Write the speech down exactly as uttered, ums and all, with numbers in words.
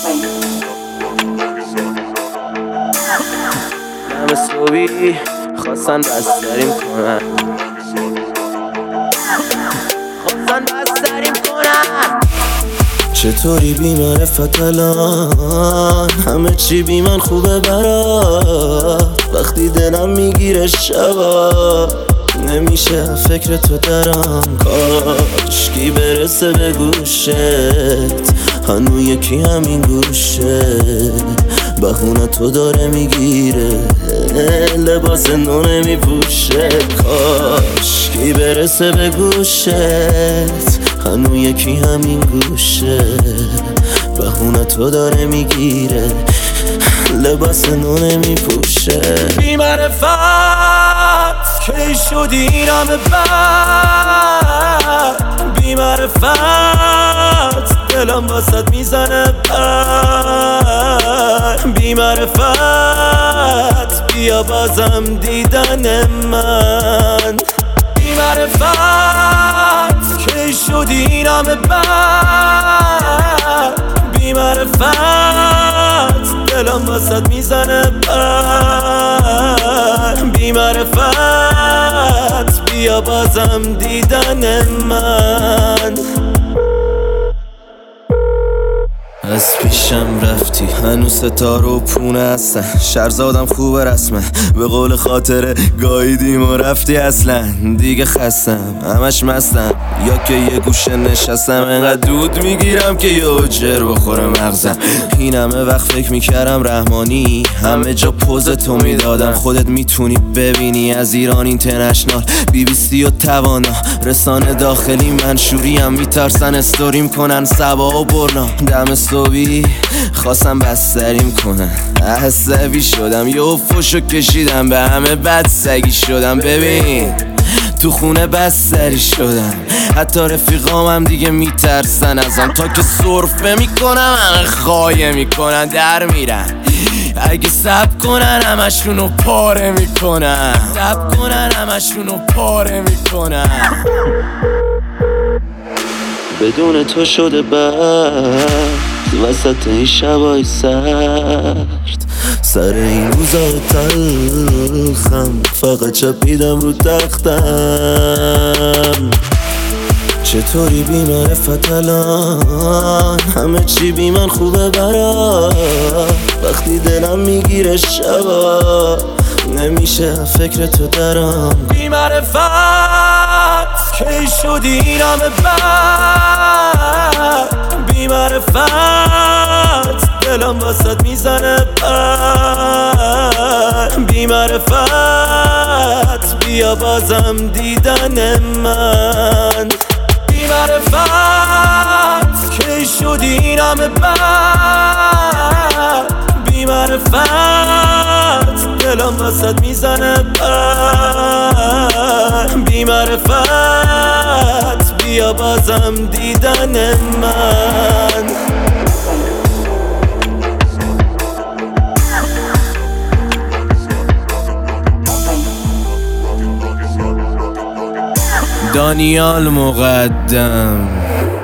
همه صبحی خواستن بستریم کنن خواستن بستریم کنن چطوری بی معرفت الان همه چی بی من خوبه برات وقتی دلم میگیره شبا نمیشه فکر تو درم کاشکی برسه به گوشت هنو یکی همین گوشه بهونه تو داره میگیره لباس نو نمیپوشه کاشکی برسه به گوشت هنو یکی همین گوشه بهونه تو داره میگیره لباس نو نمیپوشه بی معرفت کی شدی این همه بد بی معرفت دلم واسد میزنه پر بی معرفت بیا بازم دیدن من بی معرفت کی شدی این همه بد بی معرفت دلم واسد میزنه پر بی معرفت بیا بازم دیدن من از پیشم رفتی هنوز ستاره و پونه هستن شهرزادم خوبه رسمه به قول خاطره گاییدیم و رفتی اصلا دیگه خستم همش مستم یا که یه گوشه نشستم انقدر دود میگیرم که یه جر بخوره مغزم این همه وقت فکر میکردم رحمانی همه جا پوز تو میدادم خودت میتونی ببینی از ایران اینترنشنال بی بی سی و توانا رسانه داخلی منشوری هم میترسن استوریم کنن سبا و برنا دم صبحی خواستم بستریم کنن عصبی شدم یه فشو کشیدم به همه بد سگی شدم ببین تو خونه بستری شدم حتی رفیقام هم دیگه میترسن ازم تا که سرفه میکنم همه خایه میکنن در میرن اگه سب کنن همشونو پاره میکنن سب کنن همشونو پاره میکنن بدون تو شده برد وسط این شبای سرد سر این روزای تلخم فقط چپیدم رو تختم چطوری بی معرفت الان همه چی بی من خوبه برات وقتی دلم میگیره شبا نمیشه فکر تو درم بی معرفت کی شدی این همه بد بی معرفت دلم واسد میزنه پر بی معرفت بیا بازم دیدن من بی معرفت کی شدی این همه بد بی معرفت دلم واسد میزنه پر بی معرفت بیا بازم دیدن من دانیال مقدم